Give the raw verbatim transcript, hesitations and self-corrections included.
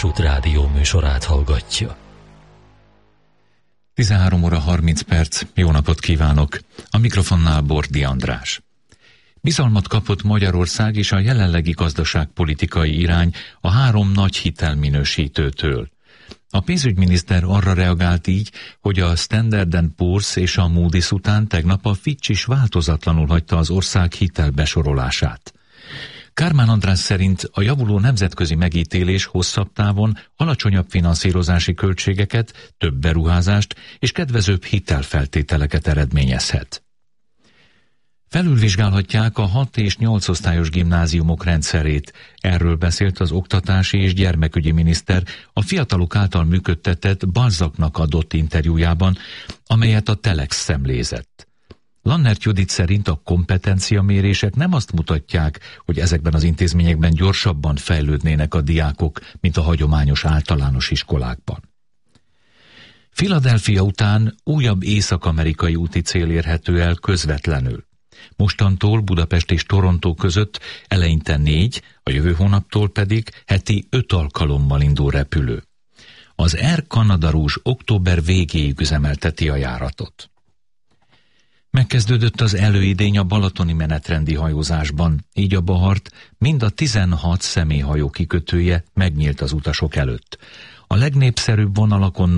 Kossuth Rádió műsorát hallgatja. tizenhárom óra harminc perc, jó napot kívánok! A mikrofonnál Bordi András. Bizalmat kapott Magyarország és a jelenlegi gazdaságpolitikai irány a három nagy hitelminősítőtől. A pénzügyminiszter arra reagált így, hogy a Standard and Poor's és a Moody's után tegnap a Fitch is változatlanul hagyta az ország hitelbesorolását. Kármán András szerint a javuló nemzetközi megítélés hosszabb távon alacsonyabb finanszírozási költségeket, több beruházást és kedvezőbb hitelfeltételeket eredményezhet. Felülvizsgálhatják a hat és nyolc osztályos gimnáziumok rendszerét. Erről beszélt az oktatási és gyermekügyi miniszter a fiatalok által működtetett Balzaknak adott interjújában, amelyet a Telex szemlézett. Lannert Judit szerint a kompetenciamérések nem azt mutatják, hogy ezekben az intézményekben gyorsabban fejlődnének a diákok, mint a hagyományos általános iskolákban. Philadelphia után újabb észak-amerikai úti cél érhető el közvetlenül. Mostantól Budapest és Torontó között eleinte négy, a jövő hónaptól pedig heti öt alkalommal indul repülő. Az Air Canada Rouge október végéig üzemelteti a járatot. Megkezdődött az előidény a balatoni menetrendi hajózásban, így a Bahart mind a tizenhat személyhajó kikötője megnyílt az utasok előtt. A legnépszerűbb vonalakon